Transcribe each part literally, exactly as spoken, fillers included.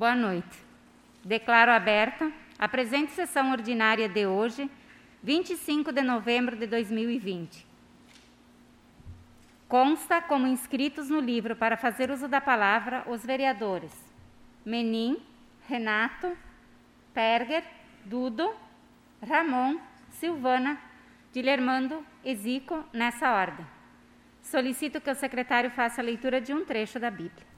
Boa noite. Declaro aberta a presente sessão ordinária de hoje, vinte e cinco de novembro de dois mil e vinte. Consta como inscritos no livro para fazer uso da palavra os vereadores Menin, Renato, Perger, Dudo, Ramon, Silvana, Dilermando e Zico, nessa ordem. Solicito que o secretário faça a leitura de um trecho da Bíblia.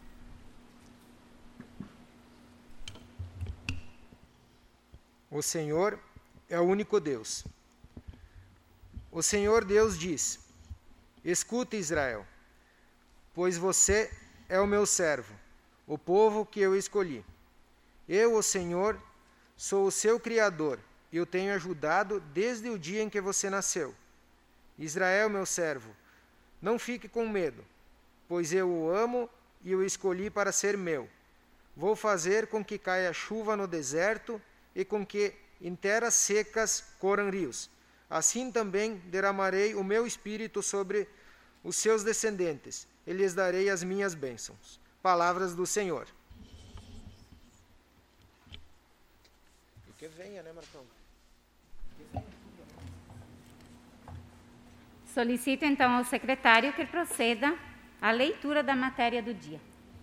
O Senhor é o único Deus. O Senhor Deus diz: escuta, Israel, pois você é o meu servo, o povo que eu escolhi. Eu, o Senhor, sou o seu Criador e o tenho ajudado desde o dia em que você nasceu. Israel, meu servo, não fique com medo, pois eu o amo e o escolhi para ser meu. Vou fazer com que caia chuva no deserto e com que em terras secas corram rios. Assim também derramarei o meu espírito sobre os seus descendentes e lhes darei as minhas bênçãos. Palavras do Senhor. E que venha, né, Marcão? Solicito então ao secretário que proceda à leitura da matéria do dia.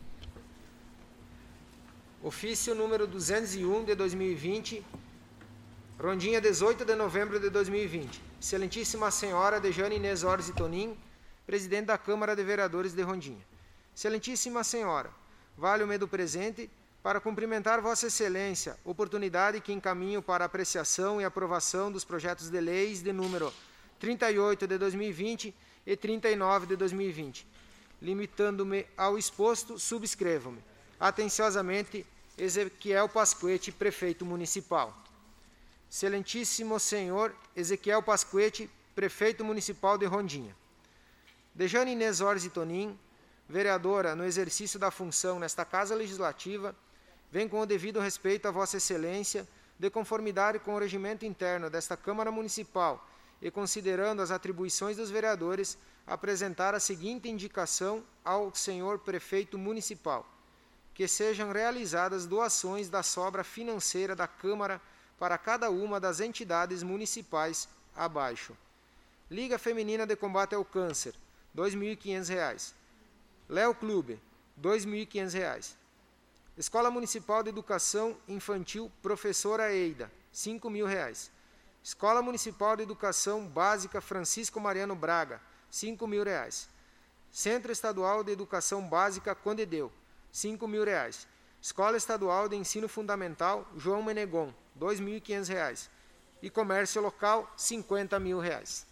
Ofício número duzentos e um de dois mil e vinte, Rondinha, dezoito de novembro de dois mil e vinte. Excelentíssima Senhora Dejane Inês Orsi Tonin, Presidente da Câmara de Vereadores de Rondinha. Excelentíssima Senhora, valho-me do presente para cumprimentar Vossa Excelência, oportunidade que encaminho para apreciação e aprovação dos projetos de leis de número trinta e oito de dois mil e vinte e trinta e nove de dois mil e vinte. Limitando-me ao exposto, subscrevo-me. Atenciosamente, Ezequiel Pasquete, Prefeito Municipal. Excelentíssimo Senhor Ezequiel Pasquete, Prefeito Municipal de Rondinha. Dejane Inês Orsi Tonin, vereadora no exercício da função nesta Casa Legislativa, vem com o devido respeito a Vossa Excelência, de conformidade com o regimento interno desta Câmara Municipal e considerando as atribuições dos vereadores, apresentar a seguinte indicação ao Senhor Prefeito Municipal: que sejam realizadas doações da sobra financeira da Câmara para cada uma das entidades municipais abaixo. Liga Feminina de Combate ao Câncer, dois mil e quinhentos reais. Léo Clube, dois mil e quinhentos reais. Escola Municipal de Educação Infantil Professora Eida, cinco mil reais. Escola Municipal de Educação Básica Francisco Mariano Braga, cinco mil reais. Centro Estadual de Educação Básica Condedeu, cinco mil reais. Escola Estadual de Ensino Fundamental João Menegon, dois mil e quinhentos reais. E Comércio Local, cinquenta mil reais.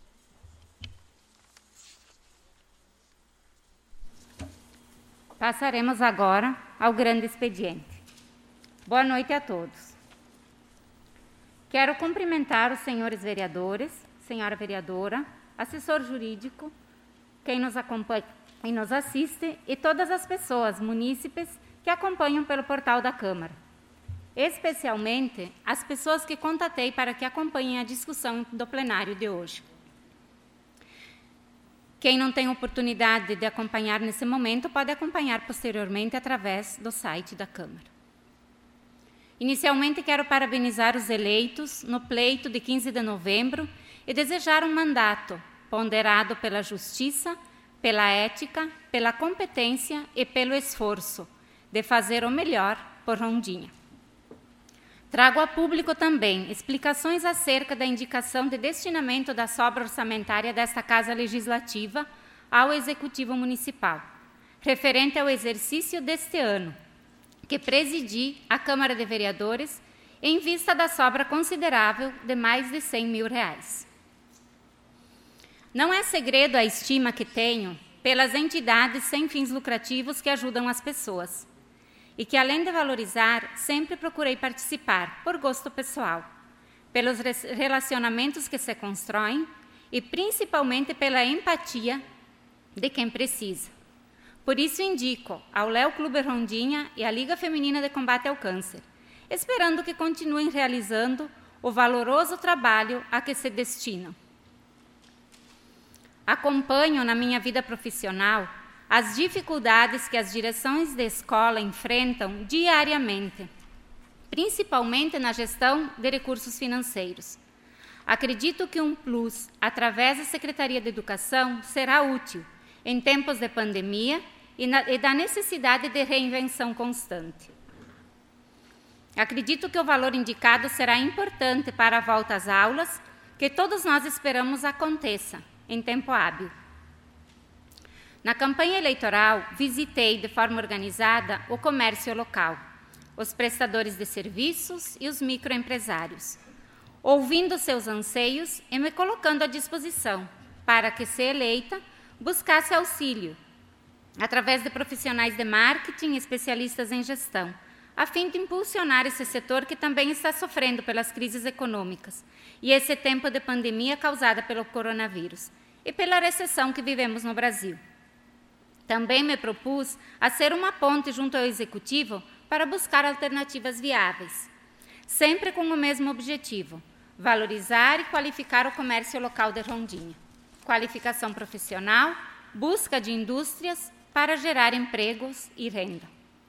Passaremos agora ao grande expediente. Boa noite a todos. Quero cumprimentar os senhores vereadores, senhora vereadora, assessor jurídico, quem nos acompanha e nos assiste, e todas as pessoas munícipes que acompanham pelo portal da Câmara. Especialmente as pessoas que contatei para que acompanhem a discussão do plenário de hoje. Quem não tem oportunidade de acompanhar nesse momento, pode acompanhar posteriormente através do site da Câmara. Inicialmente, quero parabenizar os eleitos no pleito de quinze de novembro e desejar um mandato ponderado pela justiça, pela ética, pela competência e pelo esforço de fazer o melhor por Rondinha. Trago a público também explicações acerca da indicação de destinamento da sobra orçamentária desta Casa Legislativa ao Executivo Municipal, referente ao exercício deste ano, que presidi a Câmara de Vereadores em vista da sobra considerável de mais de cem mil reais. Não é segredo a estima que tenho pelas entidades sem fins lucrativos que ajudam as pessoas e que, além de valorizar, sempre procurei participar, por gosto pessoal, pelos relacionamentos que se constroem e principalmente pela empatia de quem precisa. Por isso indico ao Léo Clube Rondinha e à Liga Feminina de Combate ao Câncer, esperando que continuem realizando o valoroso trabalho a que se destinam. Acompanho na minha vida profissional as dificuldades que as direções de escola enfrentam diariamente, principalmente na gestão de recursos financeiros. Acredito que um plus, através da Secretaria de Educação, será útil em tempos de pandemia e, na, e da necessidade de reinvenção constante. Acredito que o valor indicado será importante para a volta às aulas, que todos nós esperamos aconteça em tempo hábil. Na campanha eleitoral, visitei de forma organizada o comércio local, os prestadores de serviços e os microempresários, ouvindo seus anseios e me colocando à disposição para que, se eleita, buscasse auxílio através de profissionais de marketing e especialistas em gestão, a fim de impulsionar esse setor que também está sofrendo pelas crises econômicas e esse tempo de pandemia causada pelo coronavírus e pela recessão que vivemos no Brasil. Também me propus a ser uma ponte junto ao Executivo para buscar alternativas viáveis, sempre com o mesmo objetivo: valorizar e qualificar o comércio local de Rondônia. Qualificação profissional, busca de indústrias para gerar empregos e renda.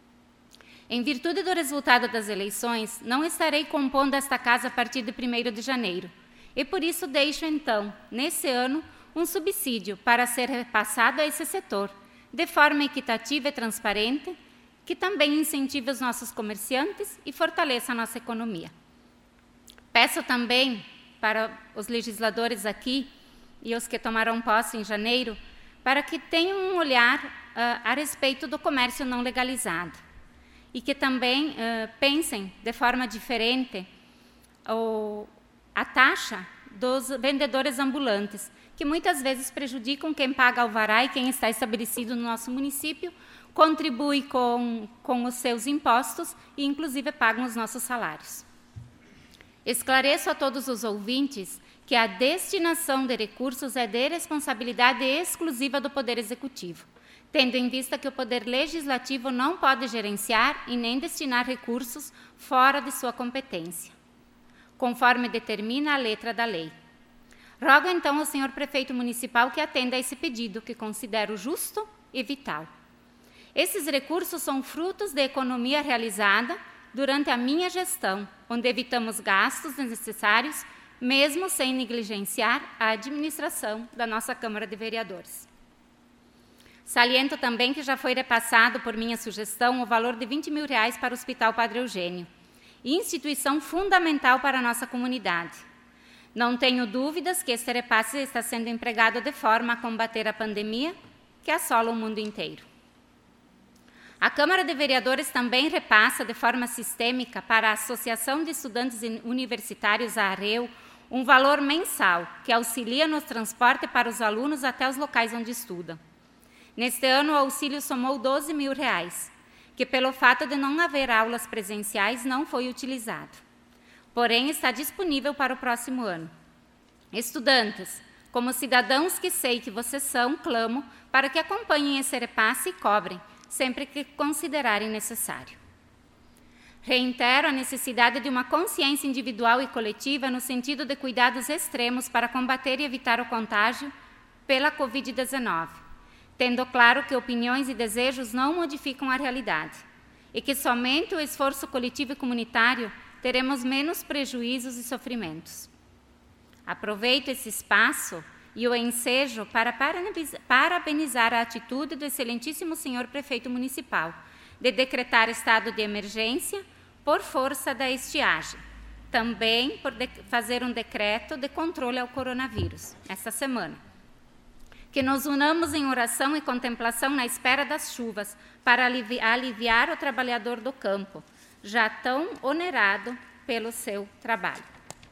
Em virtude do resultado das eleições, não estarei compondo esta casa a partir de primeiro de janeiro, e por isso deixo, então, nesse ano, um subsídio para ser repassado a esse setor, de forma equitativa e transparente, que também incentive os nossos comerciantes e fortaleça a nossa economia. Peço também para os legisladores aqui e os que tomarão posse em janeiro, para que tenham um olhar uh, a respeito do comércio não legalizado e que também uh, pensem de forma diferente o, a taxa dos vendedores ambulantes, que muitas vezes prejudicam quem paga alvará e quem está estabelecido no nosso município, contribui com, com os seus impostos e, inclusive, pagam os nossos salários. Esclareço a todos os ouvintes que a destinação de recursos é de responsabilidade exclusiva do Poder Executivo, tendo em vista que o Poder Legislativo não pode gerenciar e nem destinar recursos fora de sua competência, conforme determina a letra da lei. Rogo, então, ao senhor Prefeito Municipal que atenda a esse pedido, que considero justo e vital. Esses recursos são frutos da economia realizada durante a minha gestão, onde evitamos gastos desnecessários, mesmo sem negligenciar a administração da nossa Câmara de Vereadores. Saliento também que já foi repassado, por minha sugestão, o valor de vinte mil reais para o Hospital Padre Eugênio, instituição fundamental para a nossa comunidade. Não tenho dúvidas que este repasse está sendo empregado de forma a combater a pandemia que assola o mundo inteiro. A Câmara de Vereadores também repassa de forma sistêmica para a Associação de Estudantes Universitários, a AREU, um valor mensal que auxilia no transporte para os alunos até os locais onde estudam. Neste ano, o auxílio somou doze mil reais, que pelo fato de não haver aulas presenciais não foi utilizado. Porém, está disponível para o próximo ano. Estudantes, como cidadãos que sei que vocês são, clamo para que acompanhem esse repasse e cobrem, sempre que considerarem necessário. Reitero a necessidade de uma consciência individual e coletiva no sentido de cuidados extremos para combater e evitar o contágio pela covid dezenove, tendo claro que opiniões e desejos não modificam a realidade e que somente o esforço coletivo e comunitário teremos menos prejuízos e sofrimentos. Aproveito esse espaço e o ensejo para parabenizar a atitude do excelentíssimo senhor Prefeito Municipal de decretar estado de emergência por força da estiagem, também por fazer um decreto de controle ao coronavírus, esta semana. Que nos unamos em oração e contemplação na espera das chuvas para aliviar o trabalhador do campo, já tão onerado pelo seu trabalho.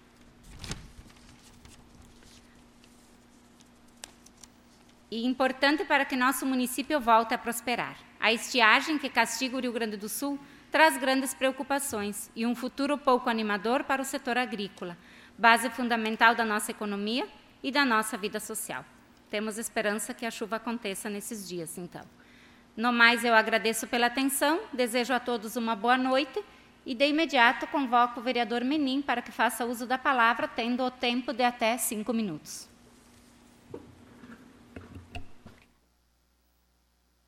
E importante para que nosso município volte a prosperar. A estiagem que castiga o Rio Grande do Sul traz grandes preocupações e um futuro pouco animador para o setor agrícola, base fundamental da nossa economia e da nossa vida social. Temos esperança que a chuva aconteça nesses dias, então. No mais, eu agradeço pela atenção, desejo a todos uma boa noite e, de imediato, convoco o vereador Menin para que faça uso da palavra, tendo o tempo de até cinco minutos.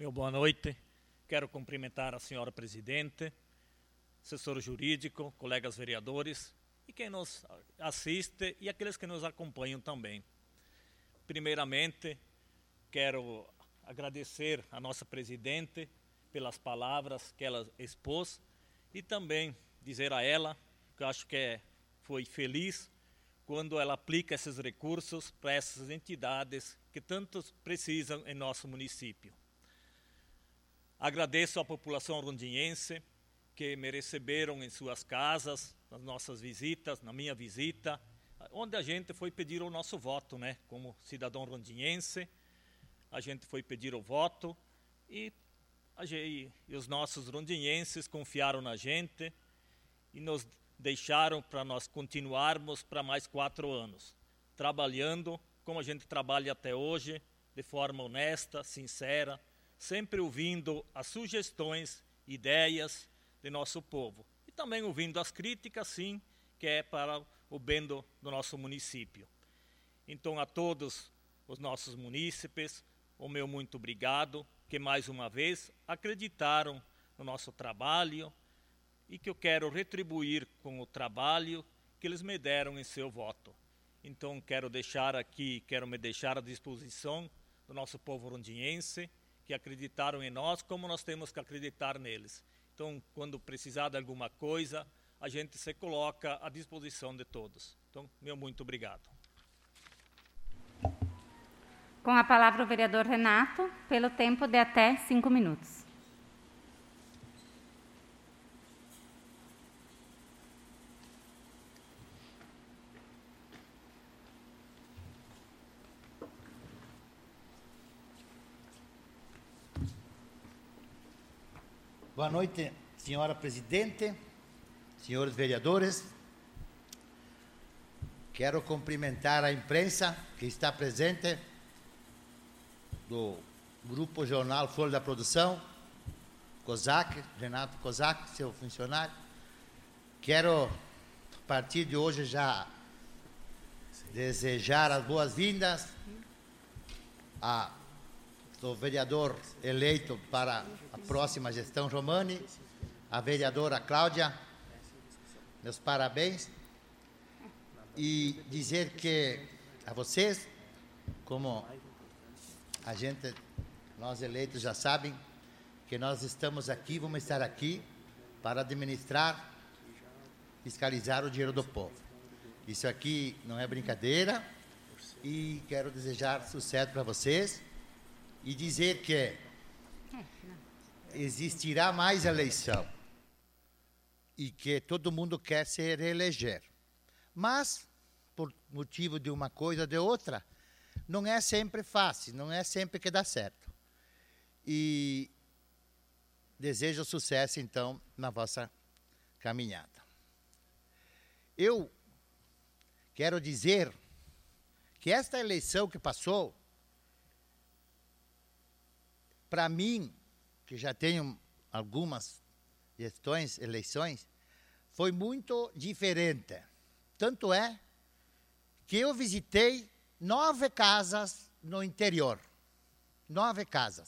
Meu boa noite. Quero cumprimentar a senhora presidente, assessor jurídico, colegas vereadores e quem nos assiste e aqueles que nos acompanham também. Primeiramente, quero agradecer a nossa presidente pelas palavras que ela expôs e também dizer a ela que eu acho que é, foi feliz quando ela aplica esses recursos para essas entidades que tantos precisam em nosso município. Agradeço à população rondinhense que me receberam em suas casas, nas nossas visitas, na minha visita, onde a gente foi pedir o nosso voto, né? Como cidadão rondinhense, a gente foi pedir o voto e, a, e os nossos rondinhenses confiaram na gente e nos deixaram para nós continuarmos para mais quatro anos, trabalhando como a gente trabalha até hoje, de forma honesta, sincera, sempre ouvindo as sugestões, ideias de nosso povo. E também ouvindo as críticas, sim, que é para o bem do, do nosso município. Então, a todos os nossos munícipes, o meu muito obrigado, que mais uma vez acreditaram no nosso trabalho e que eu quero retribuir com o trabalho que eles me deram em seu voto. Então, quero deixar aqui, quero me deixar à disposição do nosso povo rondinhense, que acreditaram em nós, como nós temos que acreditar neles. Então, quando precisar de alguma coisa, a gente se coloca à disposição de todos. Então, meu muito obrigado. Com a palavra o vereador Renato, pelo tempo de até cinco minutos. Boa noite, senhora presidente, senhores vereadores. Quero cumprimentar a imprensa que está presente do Grupo Jornal Folha da Produção, Kozak, Renato Kozak, seu funcionário. Quero, a partir de hoje, já desejar as boas-vindas a do vereador eleito para a próxima gestão Romani, a vereadora Cláudia, meus parabéns, e dizer que a vocês, como a gente, nós eleitos já sabem, que nós estamos aqui, vamos estar aqui para administrar, fiscalizar o dinheiro do povo. Isso aqui não é brincadeira e quero desejar sucesso para vocês. E dizer que existirá mais eleição e que todo mundo quer se reeleger. Mas, por motivo de uma coisa ou de outra, não é sempre fácil, não é sempre que dá certo. E desejo sucesso, então, na vossa caminhada. Eu quero dizer que esta eleição que passou, para mim, que já tenho algumas gestões, eleições, foi muito diferente. Tanto é que eu visitei nove casas no interior. Nove casas.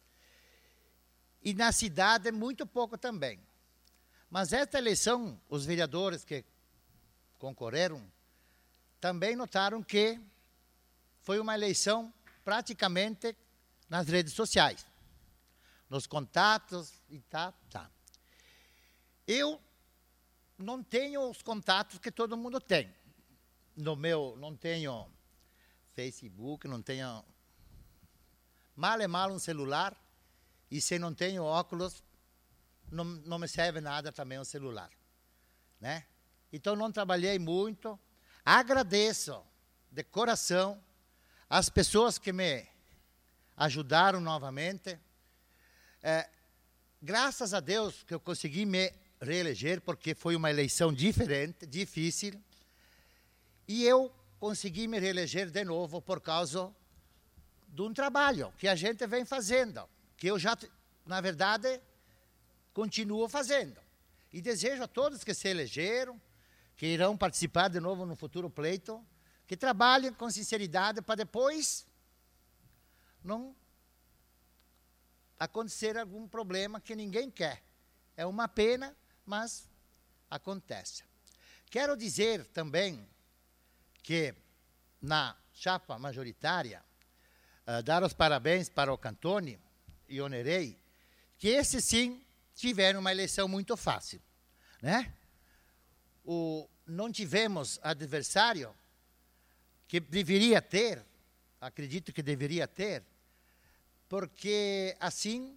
E na cidade, muito pouco também. Mas esta eleição, os vereadores que concorreram, também notaram que foi uma eleição praticamente nas redes sociais. Nos contatos e tá, tá. Eu não tenho os contatos que todo mundo tem. No meu, não tenho Facebook, não tenho... Mal é mal um celular, e se não tenho óculos, não, não me serve nada também um celular. Né? Então, não trabalhei muito. Agradeço de coração as pessoas que me ajudaram novamente. É, graças a Deus que eu consegui me reeleger, porque foi uma eleição diferente, difícil, e eu consegui me reeleger de novo por causa de um trabalho que a gente vem fazendo, que eu já, na verdade, continuo fazendo. E desejo a todos que se elegeram, que irão participar de novo no futuro pleito, que trabalhem com sinceridade para depois não acontecer algum problema que ninguém quer. É uma pena, mas acontece. Quero dizer também que na chapa majoritária, uh, dar os parabéns para o Cantoni e o Nerei, que esses sim tiveram uma eleição muito fácil, né? O, não tivemos adversário que deveria ter, acredito que deveria ter, porque assim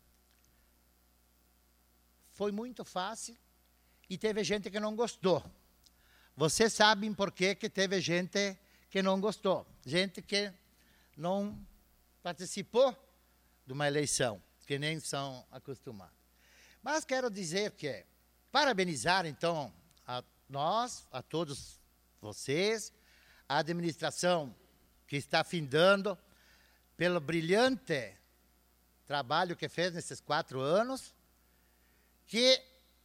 foi muito fácil e teve gente que não gostou. Vocês sabem por que que teve gente que não gostou, gente que não participou de uma eleição, que nem são acostumados. Mas quero dizer que, parabenizar então a nós, a todos vocês, a administração que está findando, pelo brilhante trabalho que fez nesses quatro anos, que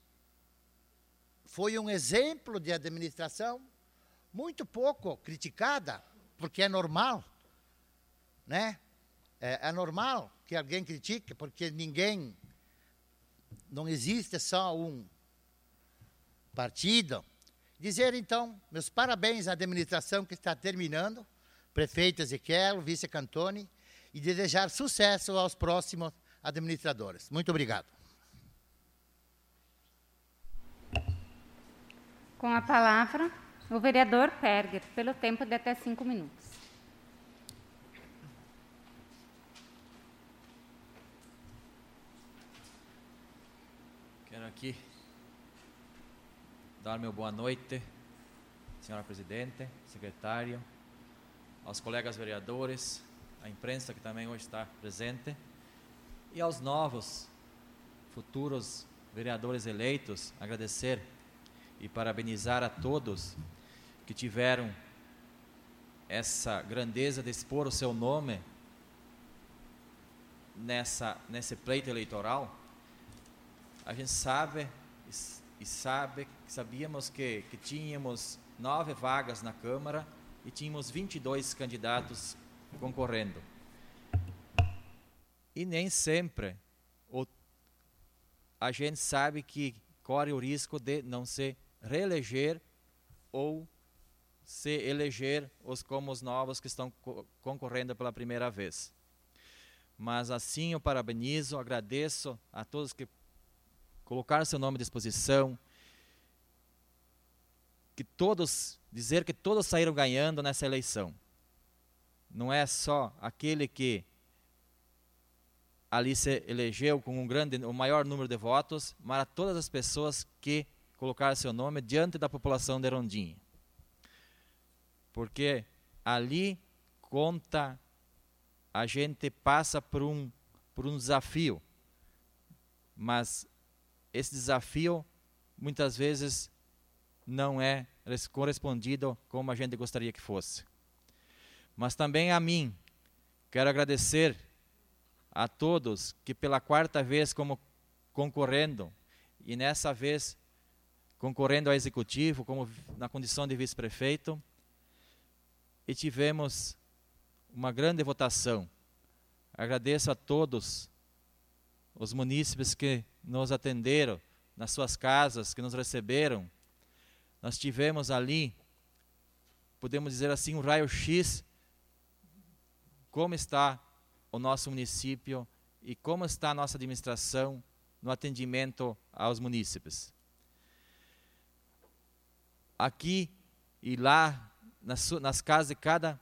foi um exemplo de administração muito pouco criticada, porque é normal, né? É, é normal que alguém critique, porque ninguém, não existe só um partido. Dizer, então, meus parabéns à administração que está terminando, prefeito Ezequiel, vice Cantoni, e desejar sucesso aos próximos administradores. Muito obrigado. Com a palavra, o vereador Perger, pelo tempo de até cinco minutos. Quero aqui dar meu boa noite, senhora presidente, secretário, aos colegas vereadores, à imprensa que também hoje está presente, e aos novos, futuros vereadores eleitos, agradecer e parabenizar a todos que tiveram essa grandeza de expor o seu nome nessa, nesse pleito eleitoral. A gente sabe e sabe, sabíamos que, que tínhamos nove vagas na Câmara e tínhamos vinte e dois candidatos concorrendo. E nem sempre o, a gente sabe que corre o risco de não se reeleger ou se eleger os como os novos que estão co concorrendo pela primeira vez. Mas assim eu parabenizo, agradeço a todos que colocaram seu nome à disposição, que todos, dizer que todos saíram ganhando nessa eleição. Não é só aquele que ali se elegeu com um grande, o maior número de votos, mas a todas as pessoas que colocaram seu nome diante da população de Rondônia. Porque ali conta, a gente passa por um, por um desafio, mas esse desafio muitas vezes não é correspondido como a gente gostaria que fosse. Mas também a mim, quero agradecer a todos que pela quarta vez como concorrendo, e nessa vez concorrendo ao executivo, como na condição de vice-prefeito, e tivemos uma grande votação. Agradeço a todos os munícipes que nos atenderam nas suas casas, que nos receberam. Nós tivemos ali, podemos dizer assim, um raio-x, como está o nosso município e como está a nossa administração no atendimento aos munícipes. Aqui e lá, nas, nas casas de cada,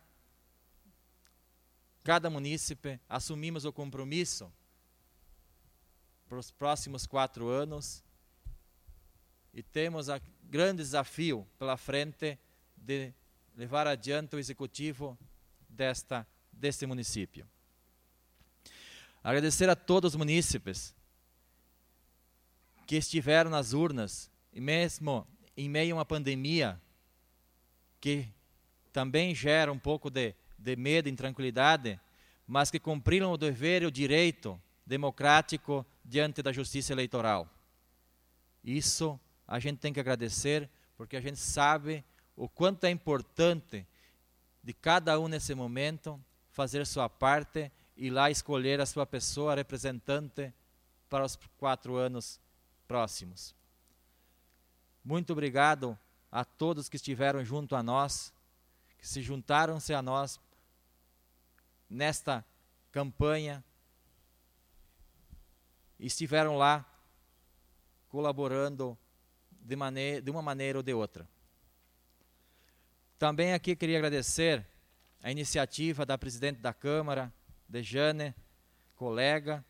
cada munícipe, assumimos o compromisso para os próximos quatro anos e temos o grande desafio pela frente de levar adiante o executivo desta, deste município. Agradecer a todos os munícipes que estiveram nas urnas, e mesmo em meio a uma pandemia que também gera um pouco de, de medo e intranquilidade, mas que cumpriram o dever e o direito democrático diante da justiça eleitoral. Isso a gente tem que agradecer, porque a gente sabe o quanto é importante de cada um nesse momento fazer sua parte ir lá escolher a sua pessoa representante para os quatro anos próximos. Muito obrigado a todos que estiveram junto a nós, que se juntaram-se a nós nesta campanha e estiveram lá colaborando de, maneira, de uma maneira ou de outra. Também aqui queria agradecer a iniciativa da presidente da Câmara, Dejane, colega,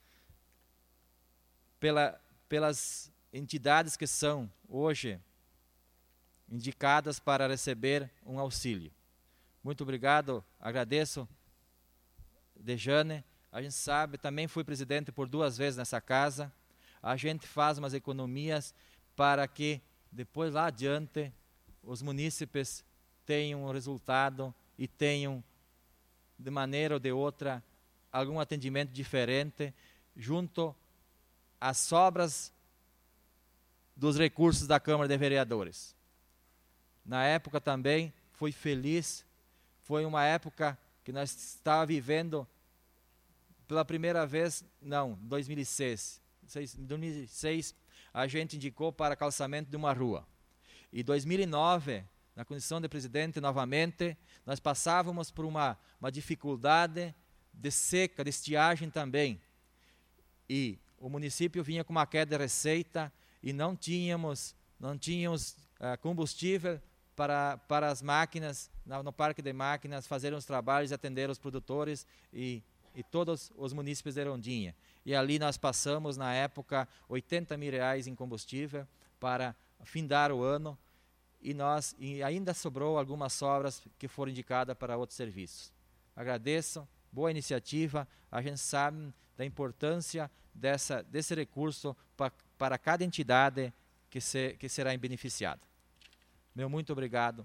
pela, pelas entidades que são hoje indicadas para receber um auxílio. Muito obrigado, agradeço, Dejane. A gente sabe, também fui presidente por duas vezes nessa casa. A gente faz umas economias para que depois lá adiante os munícipes tenham um resultado e tenham, de maneira ou de outra, algum atendimento diferente junto às sobras dos recursos da Câmara de Vereadores. Na época também fui feliz, foi uma época que nós estávamos vivendo pela primeira vez, não, em dois mil e seis. Em dois mil e seis a gente indicou para calçamento de uma rua. Em dois mil e nove, na condição de presidente novamente, nós passávamos por uma, uma dificuldade de seca, de estiagem também. E o município vinha com uma queda de receita e não tínhamos, não tínhamos uh, combustível para, para as máquinas, no, no parque de máquinas, fazerem os trabalhos e atender os produtores e, e todos os munícipes de Rondinha. E ali nós passamos, na época, oitenta mil reais em combustível para findar o ano. E, nós, e ainda sobrou algumas sobras que foram indicadas para outros serviços. Agradeço, boa iniciativa, a gente sabe da importância dessa, desse recurso pa, para cada entidade que, se, que será beneficiada. Meu muito obrigado.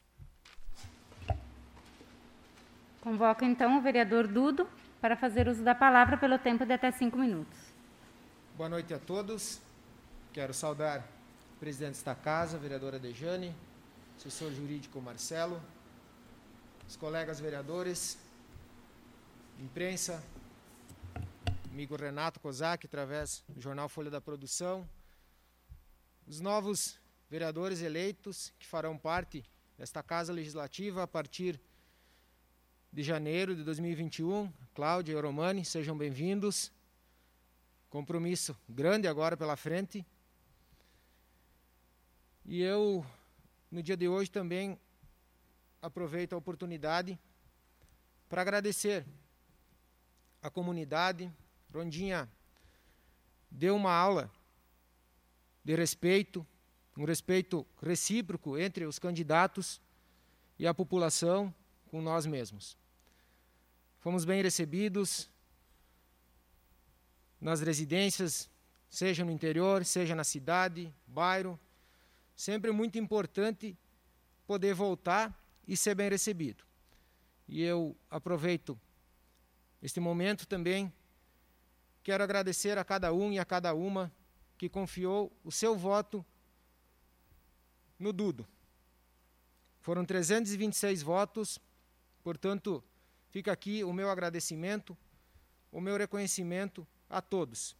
Convoco então o vereador Dudo para fazer uso da palavra pelo tempo de até cinco minutos. Boa noite a todos. Quero saudar presidente da casa, vereadora Dejane, assessor jurídico Marcelo, os colegas vereadores, imprensa, amigo Renato Kozak, através do jornal Folha da Produção, os novos vereadores eleitos que farão parte desta casa legislativa a partir de janeiro de dois mil e vinte e um, Cláudia e Oromani, sejam bem-vindos. Compromisso grande agora pela frente. E eu, no dia de hoje, também aproveito a oportunidade para agradecer a comunidade. Rondinha deu uma aula de respeito, um respeito recíproco entre os candidatos e a população com nós mesmos. Fomos bem recebidos nas residências, seja no interior, seja na cidade, bairro. Sempre muito importante poder voltar e ser bem recebido. E eu aproveito este momento também, quero agradecer a cada um e a cada uma que confiou o seu voto no Dudo. Foram trezentos e vinte e seis votos, portanto, fica aqui o meu agradecimento, o meu reconhecimento a todos.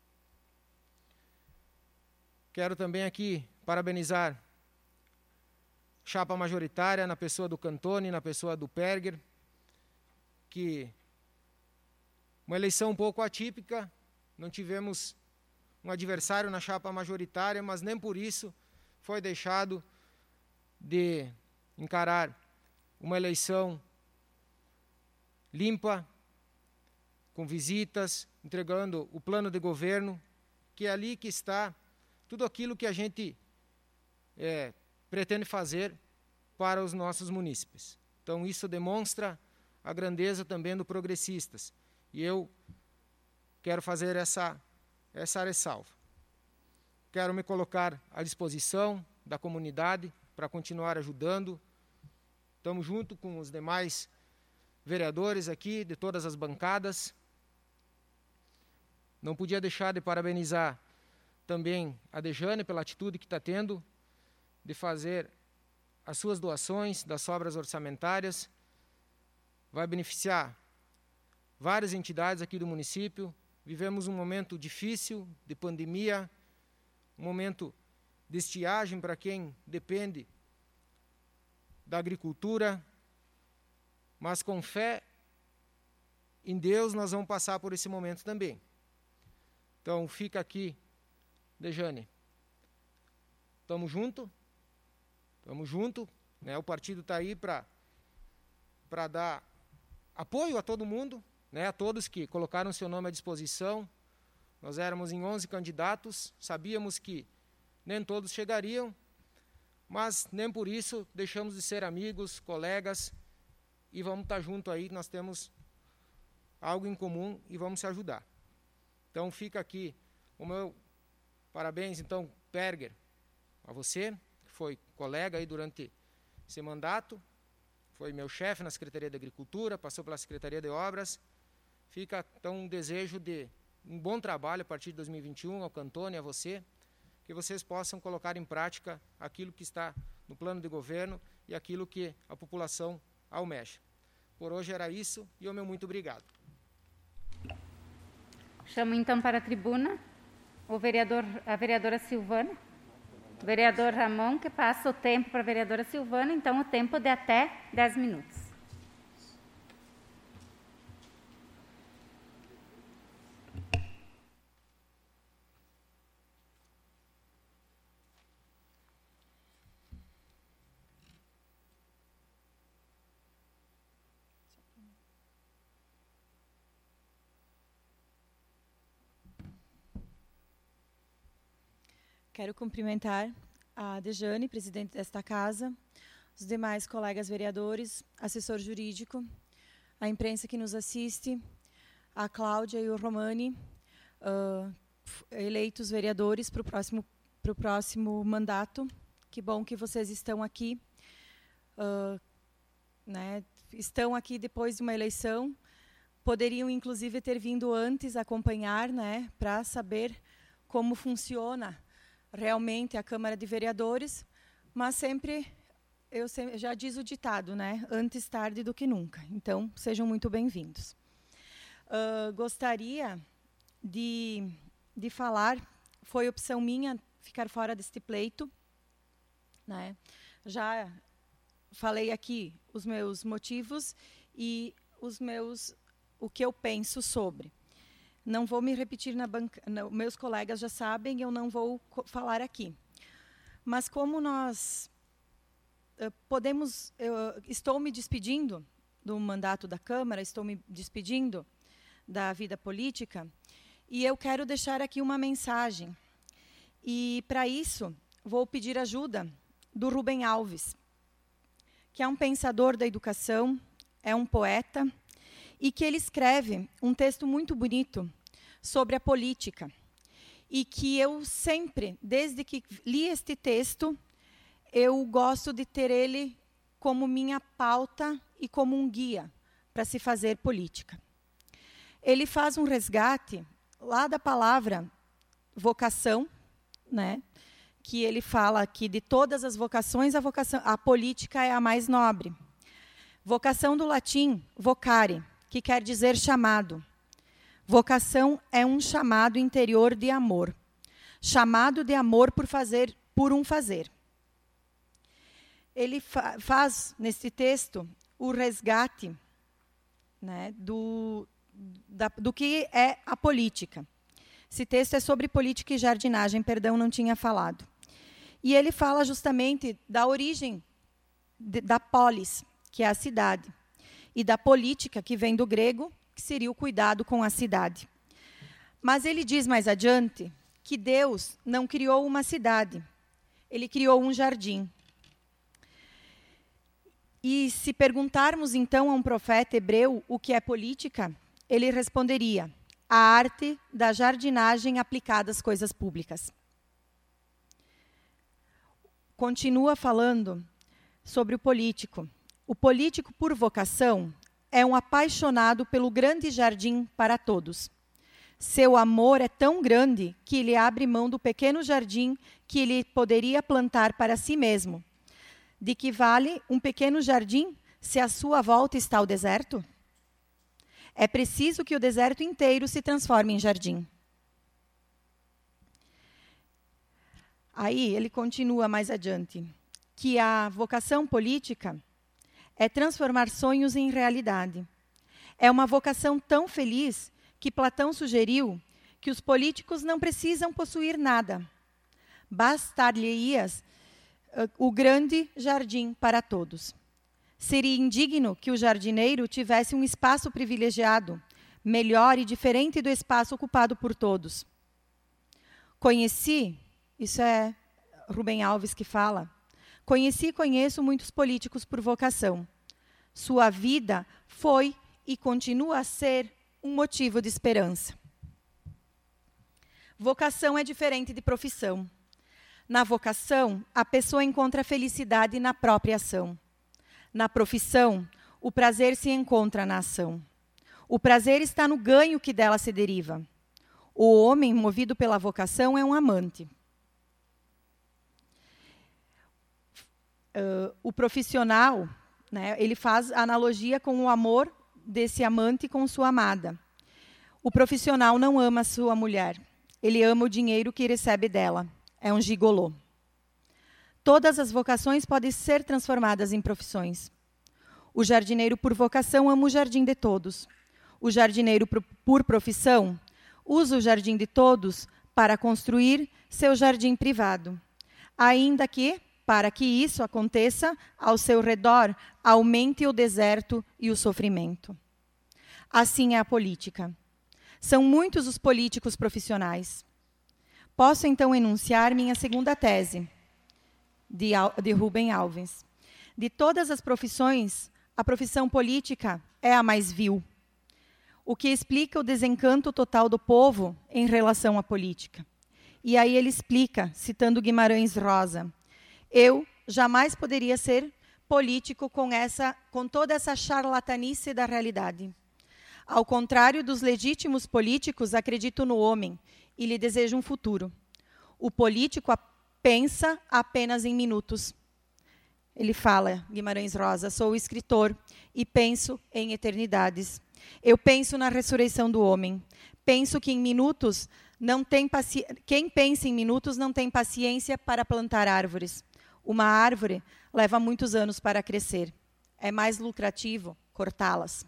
Quero também aqui parabenizar a chapa majoritária na pessoa do Cantone, na pessoa do Perger, que uma eleição um pouco atípica, não tivemos um adversário na chapa majoritária, mas nem por isso foi deixado de encarar uma eleição limpa, com visitas, entregando o plano de governo, que é ali que está tudo aquilo que a gente é, pretende fazer para os nossos munícipes. Então, isso demonstra a grandeza também do Progressistas. E eu quero fazer essa, essa ressalva. Quero me colocar à disposição da comunidade para continuar ajudando. Estamos junto com os demais vereadores aqui, de todas as bancadas. Não podia deixar de parabenizar também a Dejane pela atitude que está tendo de fazer as suas doações das sobras orçamentárias. Vai beneficiar várias entidades aqui do município. Vivemos um momento difícil de pandemia, um momento de estiagem para quem depende da agricultura, mas com fé em Deus nós vamos passar por esse momento também. Então fica aqui, Dejane, estamos juntos, estamos juntos, né? O partido está aí para para dar apoio a todo mundo, né? A todos que colocaram seu nome à disposição. Nós éramos em onze candidatos, sabíamos que nem todos chegariam, mas nem por isso deixamos de ser amigos, colegas, e vamos estar juntos aí, nós temos algo em comum e vamos se ajudar. Então fica aqui o meu parabéns, então, Perger, a você, que foi colega aí durante esse mandato, foi meu chefe na Secretaria de Agricultura, passou pela Secretaria de Obras. Fica então um desejo de um bom trabalho a partir de dois mil e vinte e um ao Cantone e a você, que vocês possam colocar em prática aquilo que está no plano de governo e aquilo que a população almeja. Por hoje era isso e o meu muito obrigado. Chamo então para a tribuna o vereador, a vereadora Silvana, o vereador Ramon, que passa o tempo para a vereadora Silvana, então o tempo de até dez minutos. Quero cumprimentar a Dejane, presidente desta casa, os demais colegas vereadores, assessor jurídico, a imprensa que nos assiste, a Cláudia e o Romani, uh, eleitos vereadores para o próximo, para o próximo mandato. Que bom que vocês estão aqui. Uh, né, estão aqui depois de uma eleição. Poderiam, inclusive, ter vindo antes acompanhar, né, para saber como funciona realmente a Câmara de Vereadores, mas sempre, eu sempre, já diz o ditado, né? Antes tarde do que nunca. Então, sejam muito bem-vindos. Uh, gostaria de, de falar, foi opção minha ficar fora deste pleito, né? Já falei aqui os meus motivos e os meus, o que eu penso sobre. Não vou me repetir na banca, não, meus colegas já sabem, eu não vou falar aqui. Mas como nós uh, podemos, eu estou me despedindo do mandato da Câmara, estou me despedindo da vida política, e eu quero deixar aqui uma mensagem. E, para isso, vou pedir ajuda do Rubem Alves, que é um pensador da educação, é um poeta, e que ele escreve um texto muito bonito sobre a política, e que eu sempre, desde que li este texto, eu gosto de ter ele como minha pauta e como um guia para se fazer política. Ele faz um resgate lá da palavra vocação, né, que ele fala que de todas as vocações, a, vocação, a política é a mais nobre. Vocação do latim, vocare, que quer dizer chamado. Vocação é um chamado interior de amor. Chamado de amor por fazer, por um fazer. Ele fa faz, nesse texto, o resgate, né, do, da, do que é a política. Esse texto é sobre política e jardinagem, perdão, não tinha falado. E ele fala justamente da origem de, da polis, que é a cidade, e da política, que vem do grego, que seria o cuidado com a cidade. Mas ele diz mais adiante que Deus não criou uma cidade, ele criou um jardim. E se perguntarmos então a um profeta hebreu o que é política, ele responderia: a arte da jardinagem aplicada às coisas públicas. Continua falando sobre o político. O político, por vocação, é um apaixonado pelo grande jardim para todos. Seu amor é tão grande que ele abre mão do pequeno jardim que ele poderia plantar para si mesmo. De que vale um pequeno jardim se à sua volta está o deserto? É preciso que o deserto inteiro se transforme em jardim. Aí ele continua mais adiante, que a vocação política é transformar sonhos em realidade. É uma vocação tão feliz que Platão sugeriu que os políticos não precisam possuir nada. Bastar-lhe-ias uh, o grande jardim para todos. Seria indigno que o jardineiro tivesse um espaço privilegiado, melhor e diferente do espaço ocupado por todos. Conheci, isso é Rubem Alves que fala, conheci e conheço muitos políticos por vocação. Sua vida foi e continua a ser um motivo de esperança. Vocação é diferente de profissão. Na vocação, a pessoa encontra felicidade na própria ação. Na profissão, o prazer se encontra na ação. O prazer está no ganho que dela se deriva. O homem, movido pela vocação, é um amante. Uh, o profissional, né, ele faz analogia com o amor desse amante com sua amada. O profissional não ama sua mulher. Ele ama o dinheiro que recebe dela. É um gigolô. Todas as vocações podem ser transformadas em profissões. O jardineiro por vocação ama o jardim de todos. O jardineiro por profissão usa o jardim de todos para construir seu jardim privado. Ainda que, para que isso aconteça, ao seu redor aumente o deserto e o sofrimento. Assim é a política. São muitos os políticos profissionais. Posso, então, enunciar minha segunda tese, de, de Rubem Alves. De todas as profissões, a profissão política é a mais vil, o que explica o desencanto total do povo em relação à política. E aí ele explica, citando Guimarães Rosa, eu jamais poderia ser político com, essa, com toda essa charlatanice da realidade. Ao contrário dos legítimos políticos, acredito no homem e lhe desejo um futuro. O político pensa apenas em minutos. Ele fala, Guimarães Rosa, sou escritor e penso em eternidades. Eu penso na ressurreição do homem. Penso que em minutos não tem paci... quem pensa em minutos não tem paciência para plantar árvores. Uma árvore leva muitos anos para crescer. É mais lucrativo cortá-las.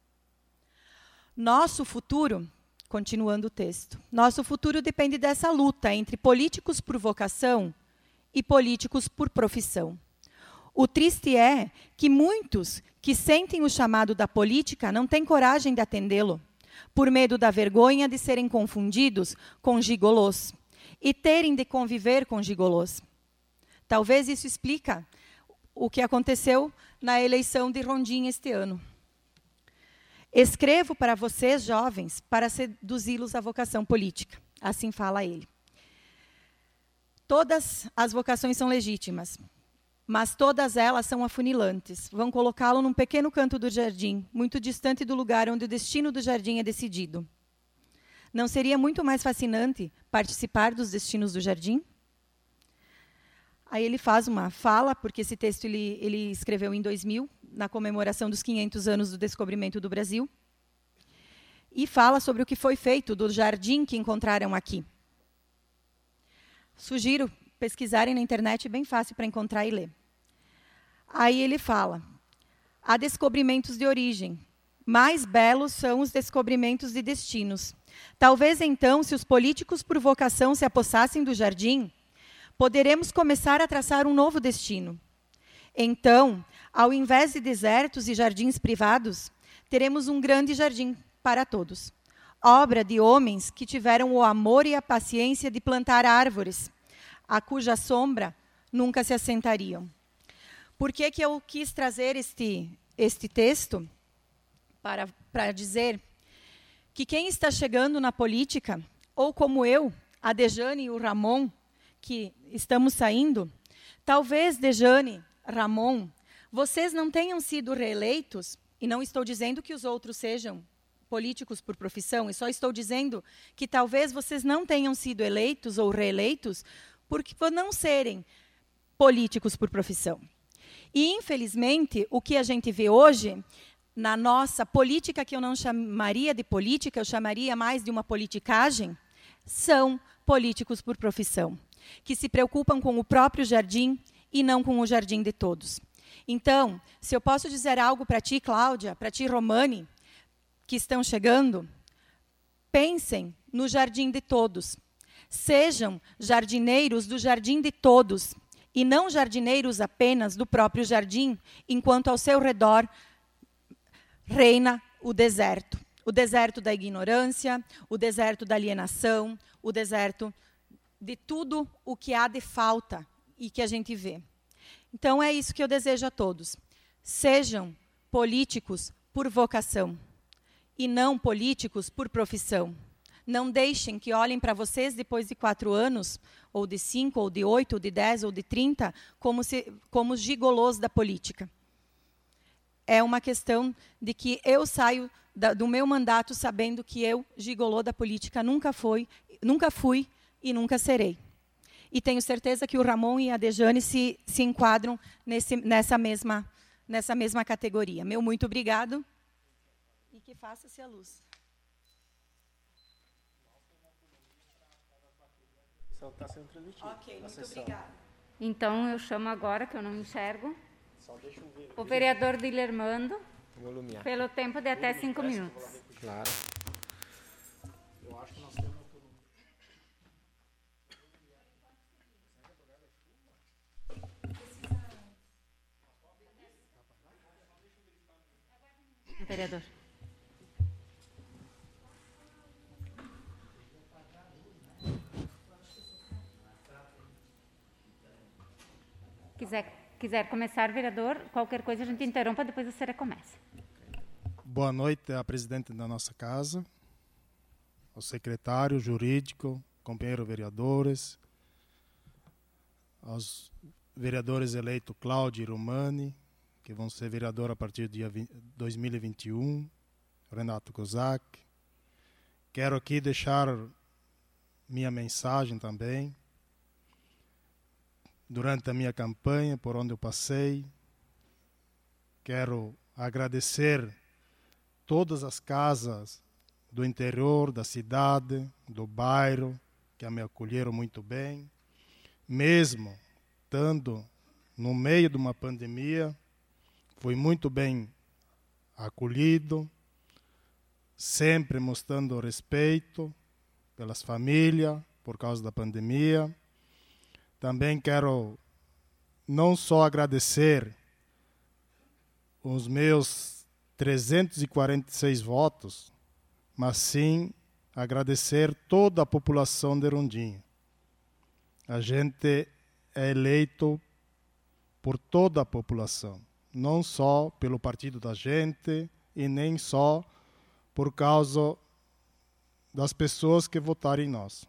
Nosso futuro, continuando o texto, nosso futuro depende dessa luta entre políticos por vocação e políticos por profissão. O triste é que muitos que sentem o chamado da política não têm coragem de atendê-lo, por medo da vergonha de serem confundidos com gigolôs e terem de conviver com gigolôs. Talvez isso explica o que aconteceu na eleição de Rondinha este ano. Escrevo para vocês, jovens, para seduzi-los à vocação política. Assim fala ele. Todas as vocações são legítimas, mas todas elas são afunilantes. Vão colocá-lo num pequeno canto do jardim, muito distante do lugar onde o destino do jardim é decidido. Não seria muito mais fascinante participar dos destinos do jardim? Aí ele faz uma fala, porque esse texto ele, ele escreveu em dois mil, na comemoração dos quinhentos anos do descobrimento do Brasil, e fala sobre o que foi feito do jardim que encontraram aqui. Sugiro pesquisarem na internet, bem fácil para encontrar e ler. Aí ele fala, há descobrimentos de origem, mais belos são os descobrimentos de destinos. Talvez então, se os políticos por vocação se apossassem do jardim, poderemos começar a traçar um novo destino. Então, ao invés de desertos e jardins privados, teremos um grande jardim para todos. Obra de homens que tiveram o amor e a paciência de plantar árvores, a cuja sombra nunca se assentariam. Por que que eu quis trazer este, este texto? Para, para dizer que quem está chegando na política, ou como eu, a Dejane e o Ramon, que estamos saindo, talvez, Dejane, Ramon, vocês não tenham sido reeleitos, e não estou dizendo que os outros sejam políticos por profissão, e só estou dizendo que talvez vocês não tenham sido eleitos ou reeleitos porque por não serem políticos por profissão. E, infelizmente, o que a gente vê hoje, na nossa política, que eu não chamaria de política, eu chamaria mais de uma politicagem, são políticos por profissão, que se preocupam com o próprio jardim e não com o jardim de todos. Então, se eu posso dizer algo para ti, Cláudia, para ti, Romani, que estão chegando, pensem no jardim de todos. Sejam jardineiros do jardim de todos, e não jardineiros apenas do próprio jardim, enquanto ao seu redor reina o deserto. O deserto da ignorância, o deserto da alienação, o deserto de tudo o que há de falta e que a gente vê. Então, é isso que eu desejo a todos. Sejam políticos por vocação e não políticos por profissão. Não deixem que olhem para vocês depois de quatro anos, ou de cinco, ou de oito, ou de dez, ou de trinta, como, se, como os gigolôs da política. É uma questão de que eu saio da, do meu mandato sabendo que eu, gigolô da política, nunca, foi, nunca fui e nunca serei. E tenho certeza que o Ramon e a Dejane se, se enquadram nesse, nessa, mesma, nessa mesma categoria. Meu muito obrigado e que faça-se a luz. Está sendo transmitido. Ok, muito obrigada. Então, eu chamo agora, que eu não enxergo, o vereador Dilermando, pelo tempo de até cinco minutos. Claro. Eu acho que nós temos... Vereador. Quiser, quiser começar, vereador, qualquer coisa a gente interrompa, depois a senhora começa. Boa noite à presidente da nossa casa, ao secretário jurídico, companheiros vereadores, aos vereadores eleitos Cláudio e Romani, que vão ser vereador a partir do dia dois mil e vinte e um, Renato Kozak. Quero aqui deixar minha mensagem também. Durante a minha campanha, por onde eu passei, quero agradecer todas as casas do interior, da cidade, do bairro, que me acolheram muito bem. Mesmo estando no meio de uma pandemia, fui muito bem acolhido, sempre mostrando respeito pelas famílias, por causa da pandemia. Também quero não só agradecer os meus trezentos e quarenta e seis votos, mas sim agradecer toda a população de Rondinha. A gente é eleito por toda a população, não só pelo partido da gente e nem só por causa das pessoas que votaram em nós.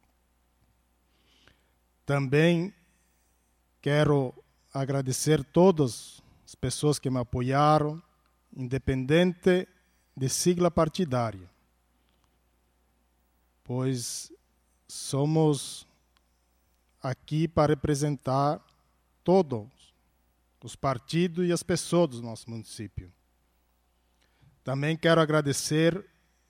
Também quero agradecer todas as pessoas que me apoiaram, independente de sigla partidária, pois somos aqui para representar todos os partidos e as pessoas do nosso município. Também quero agradecer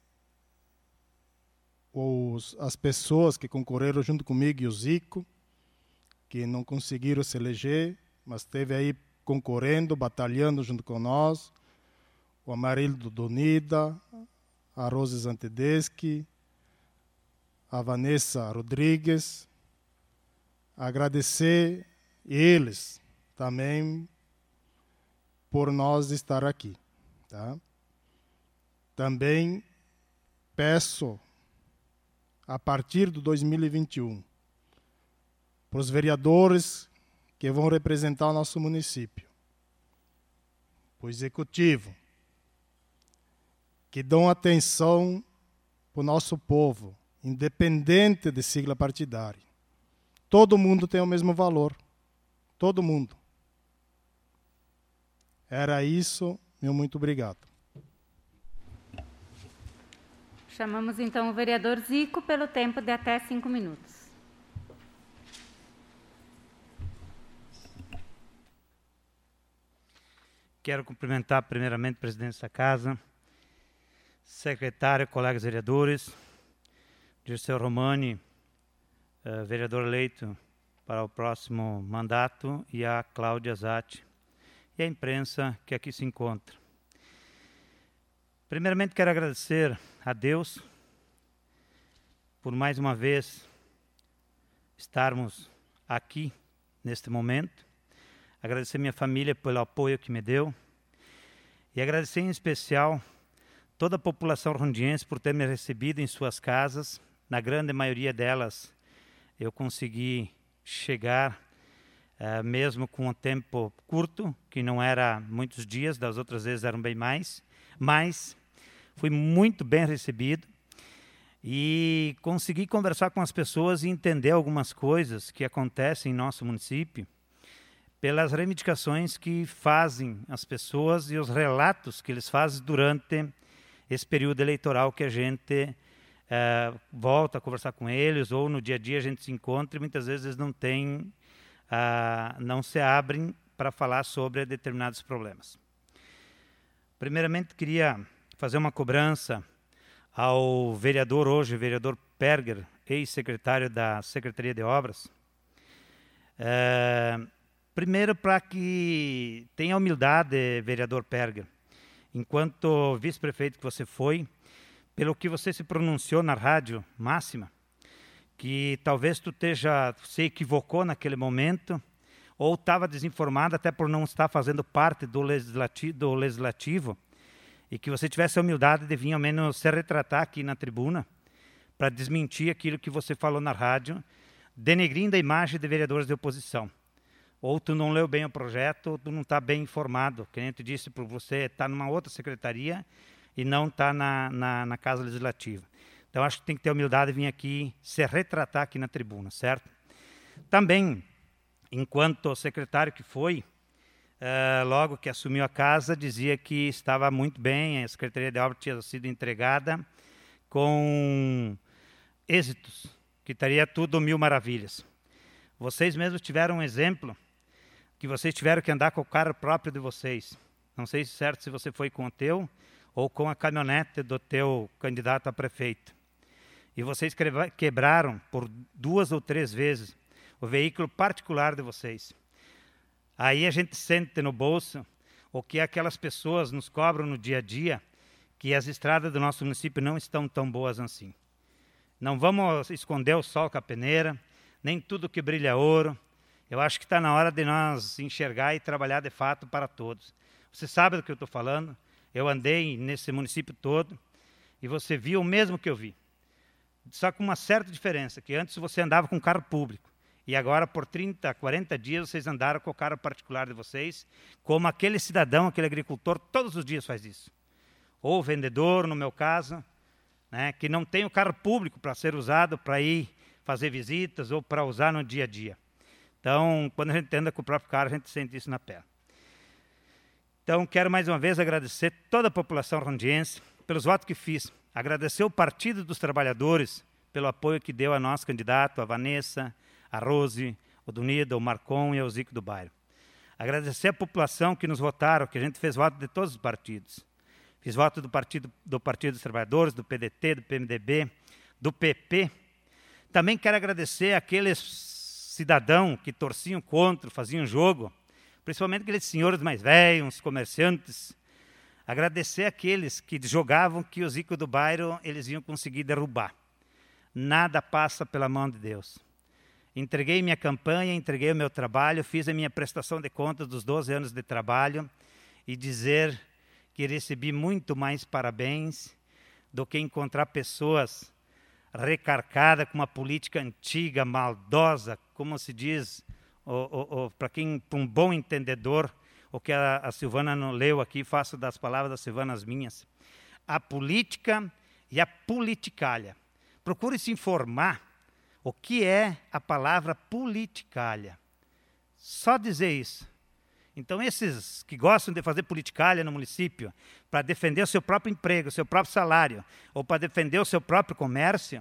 os, as pessoas que concorreram junto comigo e o Zico, que não conseguiram se eleger, mas esteve aí concorrendo, batalhando junto com nós, o Amarildo Donida, a Rose Zantedeschi, a Vanessa Rodrigues. Agradecer eles também por nós estar aqui. Tá? Também peço, a partir de dois mil e vinte e um, para os vereadores que vão representar o nosso município, para o executivo, que dão atenção para o nosso povo, independente de sigla partidária. Todo mundo tem o mesmo valor. Todo mundo. Era isso, meu muito obrigado. Chamamos então o vereador Zico pelo tempo de até cinco minutos. quero cumprimentar primeiramente o presidente dessa casa, secretário, colegas vereadores, Dirceu Romani, uh, vereador eleito para o próximo mandato, e a Cláudia Zatti, e a imprensa que aqui se encontra. Primeiramente quero agradecer a Deus por mais uma vez estarmos aqui neste momento, agradecer minha família pelo apoio que me deu e agradecer em especial toda a população rondiense por ter me recebido em suas casas. Na grande maioria delas eu consegui chegar, uh, mesmo com um tempo curto, que não era muitos dias, das outras vezes eram bem mais, mas fui muito bem recebido e consegui conversar com as pessoas e entender algumas coisas que acontecem em nosso município pelas reivindicações que fazem as pessoas e os relatos que eles fazem durante esse período eleitoral que a gente uh, volta a conversar com eles, ou no dia a dia a gente se encontra e muitas vezes eles não têm, uh, não se abrem para falar sobre determinados problemas. Primeiramente, queria fazer uma cobrança ao vereador hoje, vereador Perger, ex-secretário da Secretaria de Obras. Uh, primeiro, para que tenha humildade, vereador Perger, enquanto vice-prefeito que você foi, pelo que você se pronunciou na rádio Máxima, que talvez tu esteja, se equivocou naquele momento, ou estava desinformado até por não estar fazendo parte do legislativo, do legislativo, e que você tivesse a humildade de vir ao menos se retratar aqui na tribuna para desmentir aquilo que você falou na rádio, denegrindo a imagem de vereadores de oposição. Ou tu não leu bem o projeto, ou tu não está bem informado. Que nem tu disse, para você está numa outra secretaria e não está na, na, na Casa Legislativa. Então, acho que tem que ter humildade de vir aqui se retratar aqui na tribuna, certo? Também, enquanto secretário que foi, uh, logo que assumiu a casa, dizia que estava muito bem, a Secretaria de Obras tinha sido entregada com êxitos, que estaria tudo mil maravilhas. Vocês mesmos tiveram um exemplo que vocês tiveram que andar com o carro próprio de vocês. Não sei se certo se você foi com o teu ou com a caminhonete do teu candidato a prefeito. E vocês quebraram por duas ou três vezes o veículo particular de vocês. Aí a gente sente no bolso o que aquelas pessoas nos cobram no dia a dia, que as estradas do nosso município não estão tão boas assim. Não vamos esconder o sol com a peneira, nem tudo que brilha é ouro. Eu acho que está na hora de nós enxergar e trabalhar de fato para todos. Você sabe do que eu estou falando? Eu andei nesse município todo e você viu o mesmo que eu vi. Só com uma certa diferença, que antes você andava com carro público e agora por trinta, quarenta dias vocês andaram com o carro particular de vocês, como aquele cidadão, aquele agricultor, todos os dias faz isso. Ou vendedor, no meu caso, né, que não tem o carro público para ser usado para ir fazer visitas ou para usar no dia a dia. Então, quando a gente anda com o próprio carro, a gente sente isso na pele. Então, quero mais uma vez agradecer toda a população rondiense pelos votos que fiz. Agradecer o Partido dos Trabalhadores pelo apoio que deu a nosso candidato, a Vanessa, a Rose, o Dunida, o Marcon e o Zico do Bairro. Agradecer a população que nos votaram, que a gente fez voto de todos os partidos. Fiz voto do Partido, do Partido dos Trabalhadores, do P D T, do P M D B, do P P. Também quero agradecer aqueles cidadãos que torciam contra, faziam jogo, principalmente aqueles senhores mais velhos, os comerciantes. Agradecer aqueles que jogavam que o Zico do Bairro eles iam conseguir derrubar. Nada passa pela mão de Deus. Entreguei minha campanha, entreguei o meu trabalho, fiz a minha prestação de contas dos doze anos de trabalho e dizer que recebi muito mais parabéns do que encontrar pessoas recarcadas com uma política antiga, maldosa, como se diz, para quem, para um bom entendedor, o que a, a Silvana não leu aqui, faço das palavras da Silvana as minhas. A política e a politicalha. Procure se informar o que é a palavra politicalha. Só dizer isso. Então, esses que gostam de fazer politicalha no município para defender o seu próprio emprego, o seu próprio salário, ou para defender o seu próprio comércio,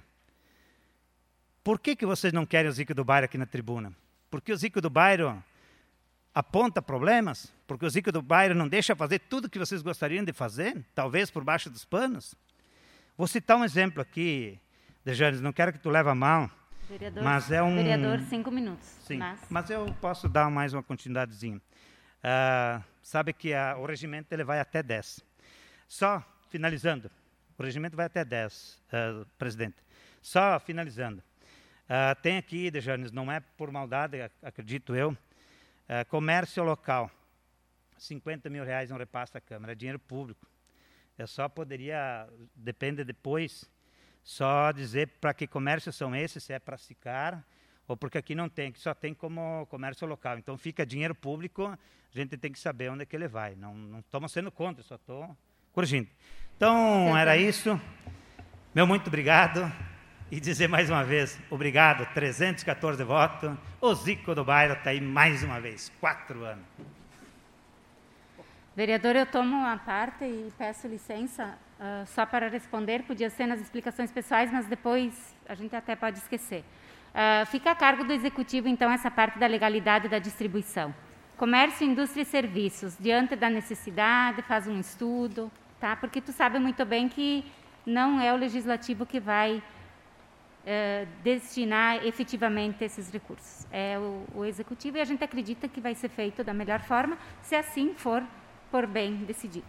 por que, que vocês não querem o Zico do Bairro aqui na tribuna? Porque o Zico do Bairro aponta problemas, porque o Zico do Bairro não deixa fazer tudo que vocês gostariam de fazer, talvez por baixo dos panos. Vou citar um exemplo aqui, Dejanes, não quero que tu leve a mal, Vereador, mas é um... Vereador, cinco minutos. Sim, mas... mas eu posso dar mais uma continuidadezinha. Uh, sabe que a, o regimento ele vai até dez. Só finalizando, o regimento vai até dez, uh, presidente. Só finalizando. Uh, tem aqui, Dejanes, não é por maldade, acredito eu, uh, comércio local, cinquenta mil reais um repasse da Câmara, é dinheiro público. Eu só poderia, depende depois, só dizer para que comércios são esses, se é para Sicar, ou porque aqui não tem, que só tem como comércio local. Então fica dinheiro público, a gente tem que saber onde é que ele vai. Não, não estamos sendo contra, só estou corrigindo. Então, era isso. Meu muito obrigado. E dizer mais uma vez, obrigado, trezentos e quatorze votos. O Zico do Bairro está aí mais uma vez, quatro anos. Vereador, eu tomo a parte e peço licença uh, só para responder. Podia ser nas explicações pessoais, mas depois a gente até pode esquecer. Uh, fica a cargo do Executivo, então, essa parte da legalidade da distribuição. Comércio, indústria e serviços, diante da necessidade, faz um estudo, tá? Porque tu sabe muito bem que não é o Legislativo que vai uh, destinar efetivamente esses recursos. É o, o Executivo, e a gente acredita que vai ser feito da melhor forma, se assim for por bem decidido.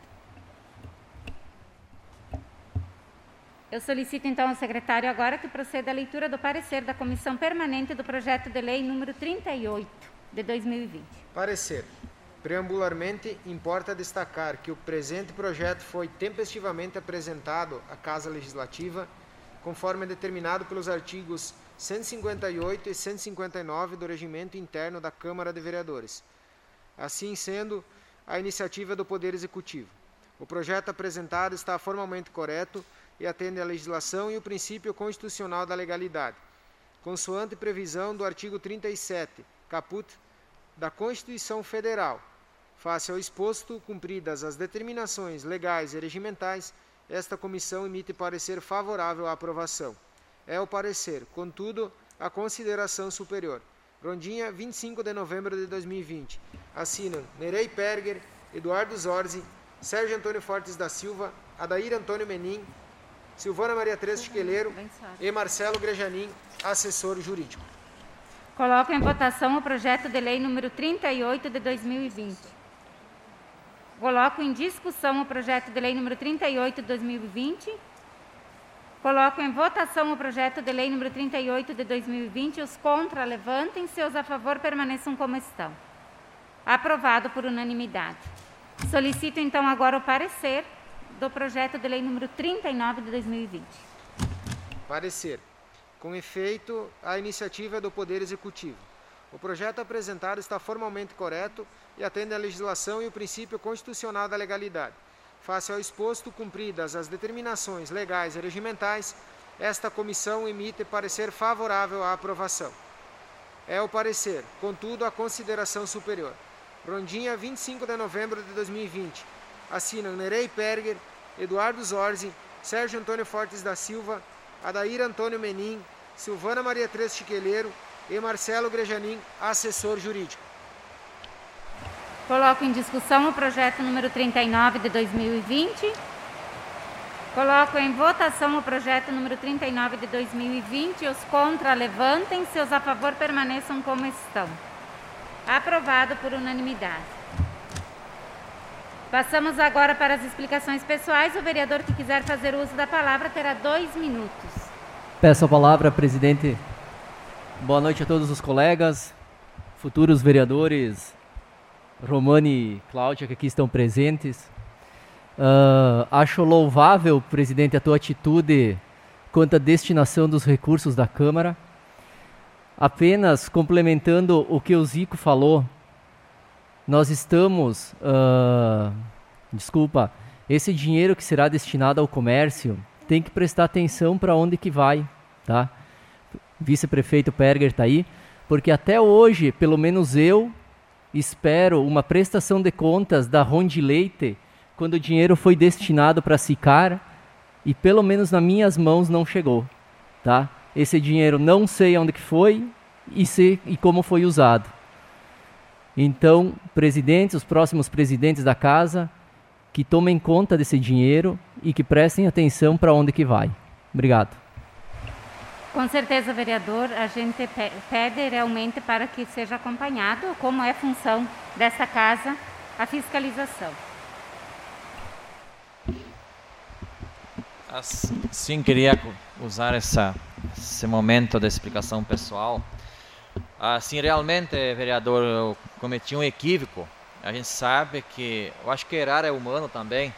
Eu solicito, então, ao secretário agora que proceda à leitura do parecer da Comissão Permanente do Projeto de Lei número trinta e oito, de dois mil e vinte. Parecer. Preambularmente, importa destacar que o presente projeto foi tempestivamente apresentado à Casa Legislativa, conforme determinado pelos artigos cento e cinquenta e oito e cento e cinquenta e nove do Regimento Interno da Câmara de Vereadores. Assim sendo, a iniciativa do Poder Executivo. O projeto apresentado está formalmente correto e atende à legislação e o princípio constitucional da legalidade, consoante previsão do artigo trinta e sete, caput, da Constituição Federal. Face ao exposto, cumpridas as determinações legais e regimentais, esta comissão emite parecer favorável à aprovação. É o parecer, contudo, a consideração superior. Rondinha, vinte e cinco de novembro de dois mil e vinte. Assinam Nerei Perger, Eduardo Zorzi, Sérgio Antônio Fortes da Silva, Adair Antônio Menin, Silvana Maria Teresa Chiqueleiro e Marcelo Grejanin, assessor jurídico. Coloco em votação o projeto de lei número trinta e oito de dois mil e vinte. Coloco em discussão o projeto de lei número trinta e oito de dois mil e vinte. Coloco em votação o projeto de lei número trinta e oito de dois mil e vinte. Os contra, levantem-se, os a favor permaneçam como estão. Aprovado por unanimidade. Solicito, então, agora o parecer do projeto de lei número trinta e nove de dois mil e vinte. Parecer. Com efeito, a iniciativa é do Poder Executivo. O projeto apresentado está formalmente correto e atende à legislação e o princípio constitucional da legalidade. Face ao exposto, cumpridas as determinações legais e regimentais, esta comissão emite parecer favorável à aprovação. É o parecer, contudo, a consideração superior. Rondinha, vinte e cinco de novembro de dois mil e vinte. Assinam Nerei Perger, Eduardo Zorzi, Sérgio Antônio Fortes da Silva, Adair Antônio Menin, Silvana Maria Teresa Chiqueleiro e Marcelo Grejanin, assessor jurídico. Coloco em discussão o projeto número trinta e nove de dois mil e vinte. Coloco em votação o projeto número trinta e nove de dois mil e vinte. Os contra, levantem-se, os a favor permaneçam como estão. Aprovado por unanimidade. Passamos agora para as explicações pessoais. O vereador que quiser fazer uso da palavra terá dois minutos. Peço a palavra, presidente. Boa noite a todos os colegas, futuros vereadores, Romani e Cláudia, que aqui estão presentes. Uh, acho louvável, presidente, a tua atitude quanto à destinação dos recursos da Câmara. Apenas complementando o que o Zico falou, nós estamos, uh, desculpa, esse dinheiro que será destinado ao comércio tem que prestar atenção para onde que vai, tá? Vice-prefeito Perger está aí, porque até hoje, pelo menos eu, espero uma prestação de contas da Rondileite quando o dinheiro foi destinado para Sicar e pelo menos nas minhas mãos não chegou, tá? Esse dinheiro não sei onde que foi e, se, e como foi usado. Então, presidentes, os próximos presidentes da casa, que tomem conta desse dinheiro e que prestem atenção para onde que vai. Obrigado. Com certeza, vereador, a gente pede realmente para que seja acompanhado, como é função dessa casa, a fiscalização. Sim, queria usar essa, esse momento de explicação pessoal. Assim, realmente, vereador, eu cometi um equívoco. A gente sabe que, eu acho que errar é humano também,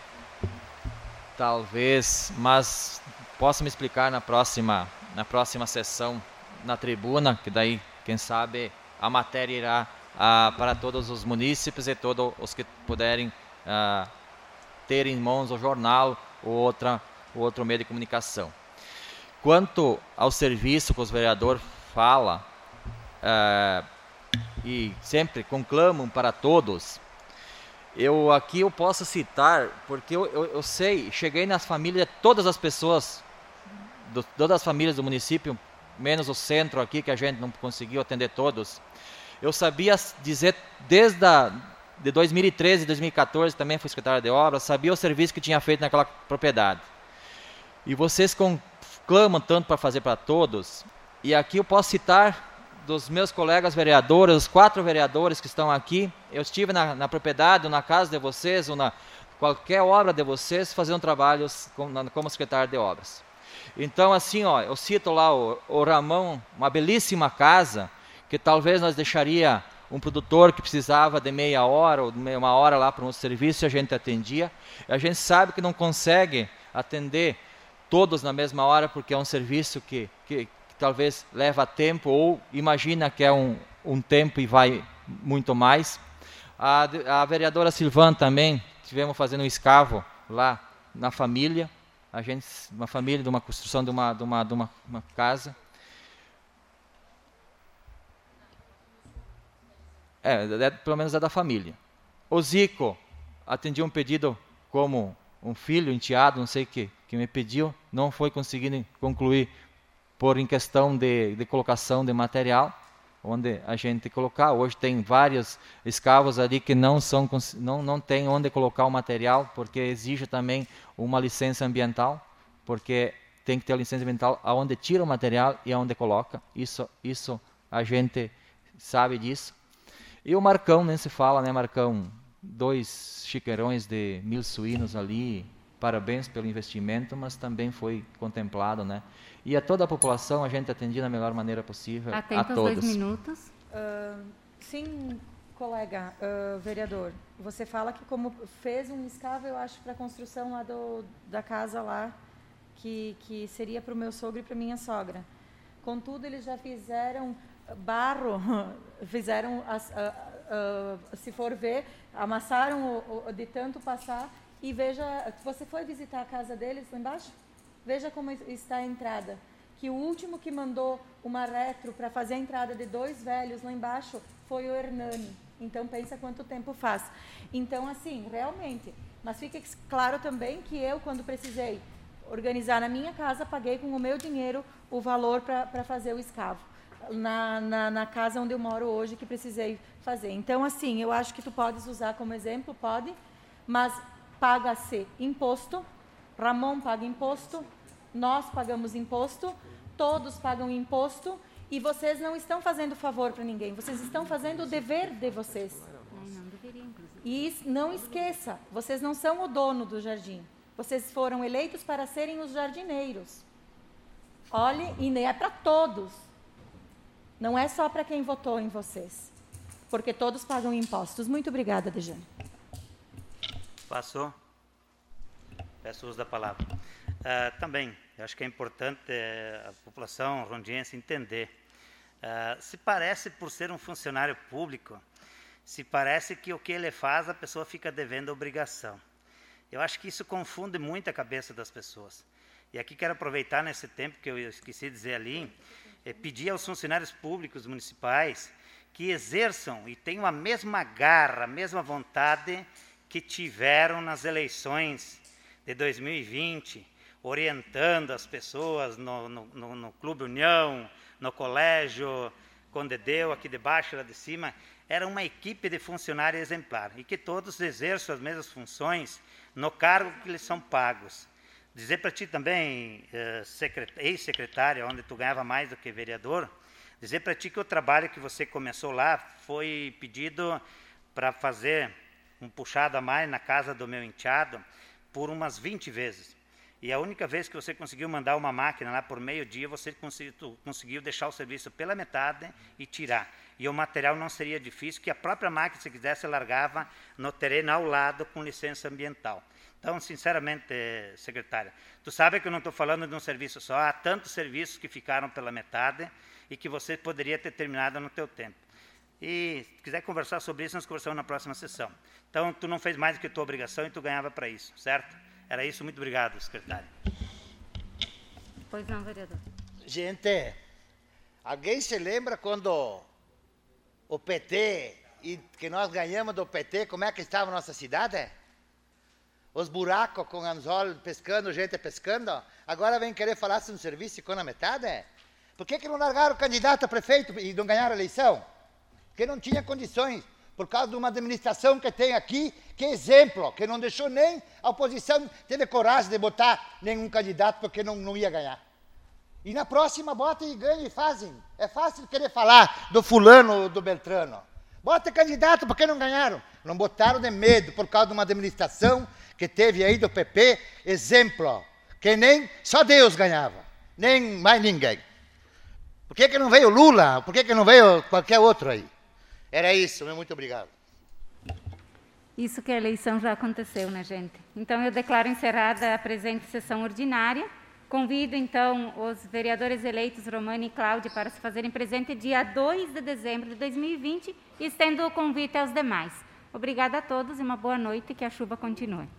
talvez, mas posso me explicar na próxima, na próxima sessão na tribuna, que daí, quem sabe, a matéria irá ah, para todos os munícipes e todos os que puderem ah, ter em mãos o jornal ou outra, outro meio de comunicação. Quanto ao serviço que os vereadores falam, ah, e sempre conclamam para todos, eu aqui eu posso citar, porque eu, eu, eu sei, cheguei nas famílias de todas as pessoas, do, todas as famílias do município, menos o centro aqui, que a gente não conseguiu atender todos. Eu sabia dizer, desde a, de dois mil e treze, dois mil e quatorze, também fui secretário de obras, sabia o serviço que tinha feito naquela propriedade. E vocês conclamam tanto para fazer para todos, e aqui eu posso citar dos meus colegas vereadores, os quatro vereadores que estão aqui. Eu estive na, na propriedade, ou na casa de vocês, ou na qualquer obra de vocês, fazendo trabalhos como, como secretário de obras. Então, assim, ó, eu cito lá o, o Ramon, uma belíssima casa, que talvez nós deixaria um produtor que precisava de meia hora, ou de meia uma hora lá para um serviço, e a gente atendia. A gente sabe que não consegue atender todos na mesma hora, porque é um serviço que... que talvez leva tempo, ou imagina que é um, um tempo e vai muito mais. A, a vereadora Silvana também, tivemos fazendo um escavo lá na família, a gente, uma família de uma construção de uma, de uma, de uma, uma casa. É, é, pelo menos é da família. O Zico atendia um pedido como um filho, enteado, não sei o que, que me pediu, não foi conseguindo concluir por em questão de, de colocação de material, onde a gente colocar. Hoje tem vários escavos ali que não, são, não, não tem onde colocar o material, porque exige também uma licença ambiental, porque tem que ter a licença ambiental aonde tira o material e aonde coloca. Isso, isso a gente sabe disso. E o Marcão, nem se fala, né, Marcão? Dois chiqueirões de mil suínos ali, parabéns pelo investimento, mas também foi contemplado, né? E a toda a população a gente atendia da melhor maneira possível. Atento a todos. Dois minutos. Uh, sim, colega, uh, vereador, você fala que como fez um escavo, eu acho, para a construção lá do, da casa lá, que, que seria para o meu sogro e para minha sogra. Contudo, eles já fizeram barro, fizeram, as, uh, uh, se for ver, amassaram o, o, de tanto passar. E veja, você foi visitar a casa deles lá embaixo? Veja como está a entrada. Que o último que mandou uma retro para fazer a entrada de dois velhos lá embaixo foi o Hernani. Então, pensa quanto tempo faz. Então, assim, realmente. Mas fica claro também que eu, quando precisei organizar na minha casa, paguei com o meu dinheiro o valor para fazer o escavo. Na, na, na casa onde eu moro hoje, que precisei fazer. Então, assim, eu acho que tu podes usar como exemplo, pode, mas... paga-se imposto, Ramon paga imposto, nós pagamos imposto, todos pagam imposto, e vocês não estão fazendo favor para ninguém, vocês estão fazendo o dever de vocês. E não esqueça, vocês não são o dono do jardim, vocês foram eleitos para serem os jardineiros. Olhe, e é para todos, não é só para quem votou em vocês, porque todos pagam impostos. Muito obrigada, Dejane. Passou. Peço o uso da palavra. Uh, também, eu acho que é importante uh, a população rondiense entender. Uh, se parece, por ser um funcionário público, se parece que o que ele faz, a pessoa fica devendo obrigação. Eu acho que isso confunde muito a cabeça das pessoas. E aqui quero aproveitar nesse tempo que eu esqueci de dizer ali, é pedir aos funcionários públicos municipais que exerçam e tenham a mesma garra, a mesma vontade que tiveram nas eleições de dois mil e vinte, orientando as pessoas no, no, no, no Clube União, no Colégio Condedeu, aqui de baixo, lá de cima. era uma equipe de funcionários exemplar e que todos exerçam as mesmas funções no cargo que eles são pagos. Dizer para ti também, ex-secretária, onde tu ganhava mais do que vereador, dizer para ti que o trabalho que você começou lá foi pedido para fazer um puxado a mais na casa do meu enteado por umas vinte vezes. E a única vez que você conseguiu mandar uma máquina lá por meio-dia, você conseguiu, conseguiu deixar o serviço pela metade e tirar. E o material não seria difícil, que a própria máquina, se quisesse, largava no terreno ao lado com licença ambiental. Então, sinceramente, secretária, tu sabe que eu não estou falando de um serviço só, há tantos serviços que ficaram pela metade e que você poderia ter terminado no teu tempo. E se quiser conversar sobre isso, nós conversamos na próxima sessão. Então, tu não fez mais do que tua obrigação e tu ganhava para isso, certo? Era isso, muito obrigado, secretário. Pois não, vereador. Gente, alguém se lembra quando o P T, e que nós ganhamos do P T, como é que estava a nossa cidade? Os buracos com anzol pescando, gente pescando. Agora vem querer falar sobre um serviço com a metade? Por que, que não largaram o candidato a prefeito e não ganharam a eleição? Porque não tinha condições, por causa de uma administração que tem aqui, que é exemplo, que não deixou nem a oposição, teve coragem de botar nenhum candidato porque não, não ia ganhar. E na próxima bota e ganha e fazem. É fácil querer falar do fulano ou do Beltrano. Bota candidato porque não ganharam. Não botaram de medo por causa de uma administração que teve aí do P P, exemplo, que nem só Deus ganhava, nem mais ninguém. Por que, que não veio Lula? Por que, que não veio qualquer outro aí? Era isso, muito obrigado. Isso que a eleição já aconteceu, né, gente? Então, eu declaro encerrada a presente sessão ordinária. Convido, então, os vereadores eleitos, Romani e Cláudia, para se fazerem presente dia dois de dezembro de dois mil e vinte e estendo o convite aos demais. Obrigada a todos e uma boa noite e que a chuva continue.